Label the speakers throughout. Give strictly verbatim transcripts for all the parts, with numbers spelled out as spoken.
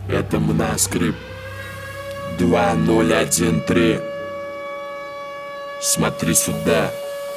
Speaker 1: Это Моноскрип два ноль один три. Смотри сюда.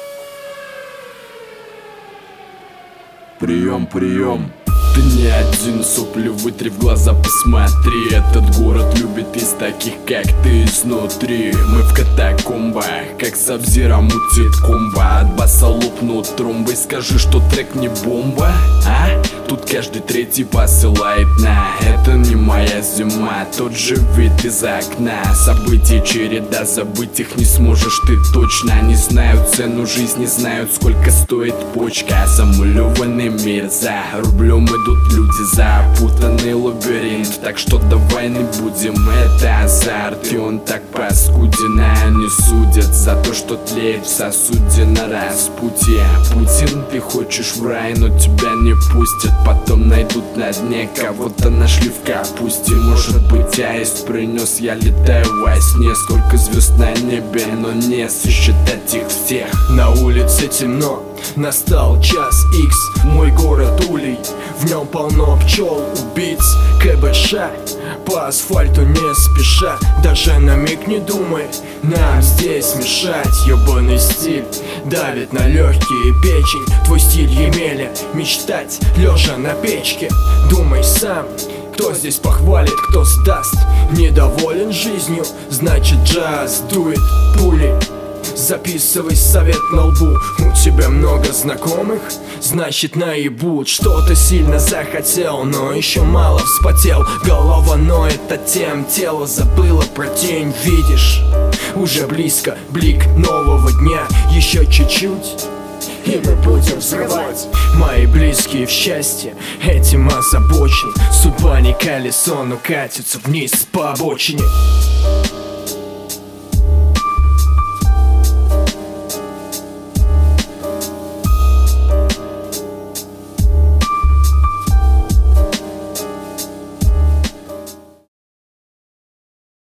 Speaker 1: Прием, прием.
Speaker 2: Ты не один, сопли вытри, в глаза посмотри. Этот город любит из таких, как ты, изнутри. Мы в катакомбах, как Сабзира мутит комбо. От баса лопнут трумбы, скажи, что трек не бомба, а? Тут каждый третий посылает на это не моя зима, тот же вид из окна. Событий череда, забыть их не сможешь ты точно. Они знают цену жизни, знают, сколько стоит почка. Замулеванный мир, за рублем идут люди, запутанный лабиринт. Так что давай не будем, это азарт, и он так паскуден. А они судят за то, что тлеет в сосуде на распутье. Путин, ты хочешь в рай, но тебя не пустят. Потом найдут на дне, кого-то нашли в капусте. Может быть, аист принес, я летаю во сне. Сколько звезд на небе, но не сосчитать их всех.
Speaker 3: На улице темно, настал час икс. Мой город улей, в нем полно пчел, убийц, КБШ. По асфальту не спеша, даже на миг не думай нам здесь мешать. Ёбаный стиль давит на легкие печень. Твой стиль Емеля, мечтать лежа на печке. Думай сам, кто здесь похвалит, кто сдаст. Недоволен жизнью, значит джаз дует пулей. Записывай совет на лбу. У тебя много знакомых, значит наебут. Что-то сильно захотел, но еще мало вспотел. Голова ноет от тем, тело забыло про тень. Видишь, уже близко блик нового дня. Еще чуть-чуть и мы будем взрывать. Мои близкие в счастье этим озабочены. Судьба не колесо, но катится вниз по обочине.